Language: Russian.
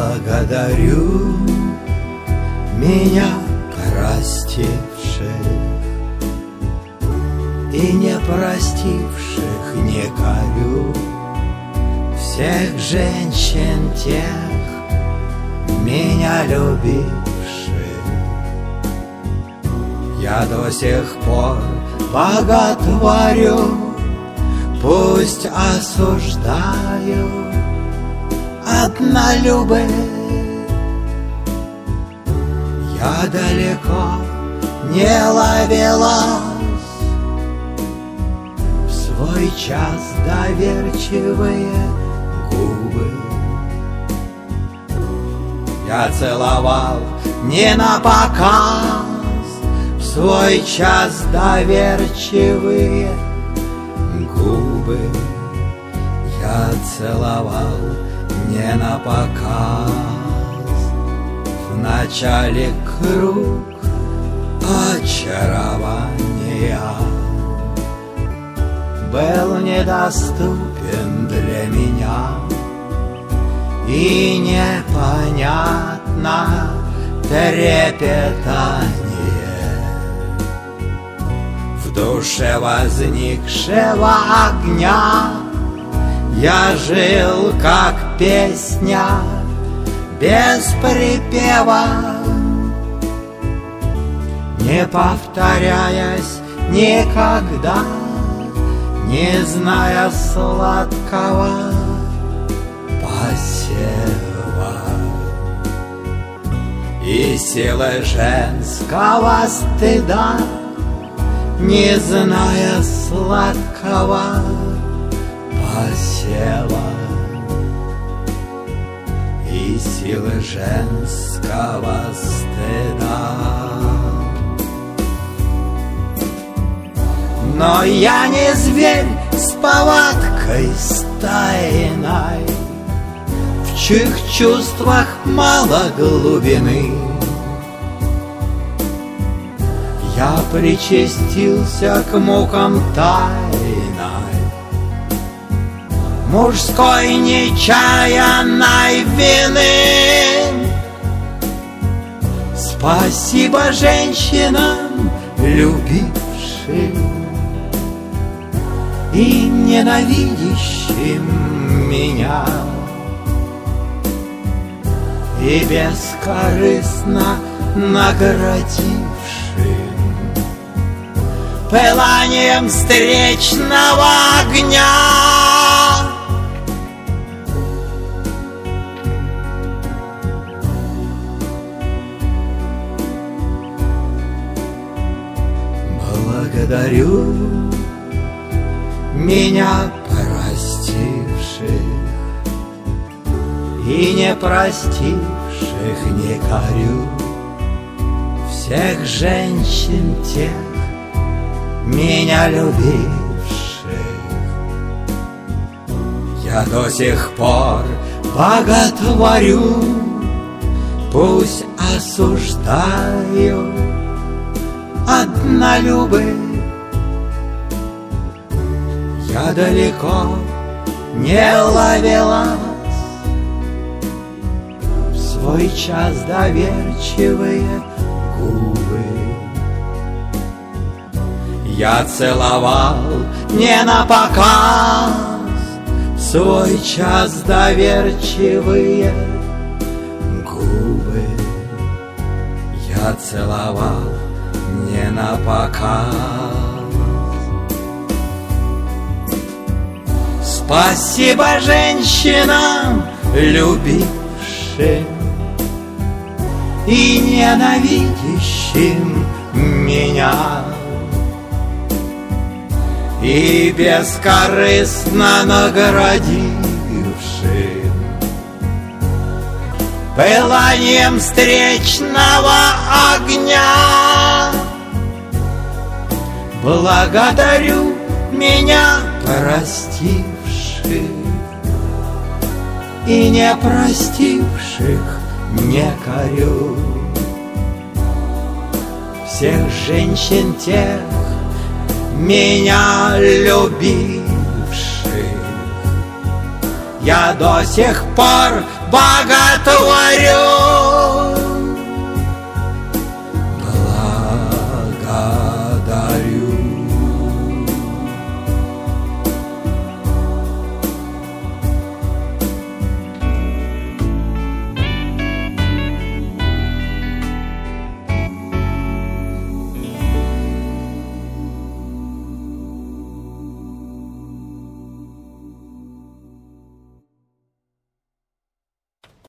Благодарю меня простивших и не простивших не корю. Всех женщин тех, меня любивших, я до сих пор боготворю. Пусть осуждаю однолюбых, я далеко не ловилась в свой час доверчивые губы. Я целовал не на показ в свой час доверчивые губы. Я целовал не на показ. В начале круг очарования был недоступен для меня, и непонятно трепетание в душе возникшего огня. Я жил как песня без припева, не повторяясь никогда, не зная сладкого посева и силы женского стыда, не зная сладкого посева и силы женского стыда. Но я не зверь с повадкой стайной, в чьих чувствах мало глубины. Я причастился к мукам тайной мужской нечаянной вины. Спасибо женщинам, любившим и ненавидящим меня, и бескорыстно наградившим пыланием встречного огня. Благодарю меня простивших и не простивших не корю. Всех женщин тех, меня любивших, я до сих пор боготворю. Пусть осуждаю однолюбых, я далеко не ловилась в свой час доверчивые губы. Я целовал не на показ в свой час доверчивые губы. Я целовал не на показ. Спасибо женщинам, любившим и ненавидящим меня, и бескорыстно наградившим пыланием встречного огня. Благодарю меня простивших и не простивших не корю. Всех женщин тех, меня любивших, я до сих пор боготворю.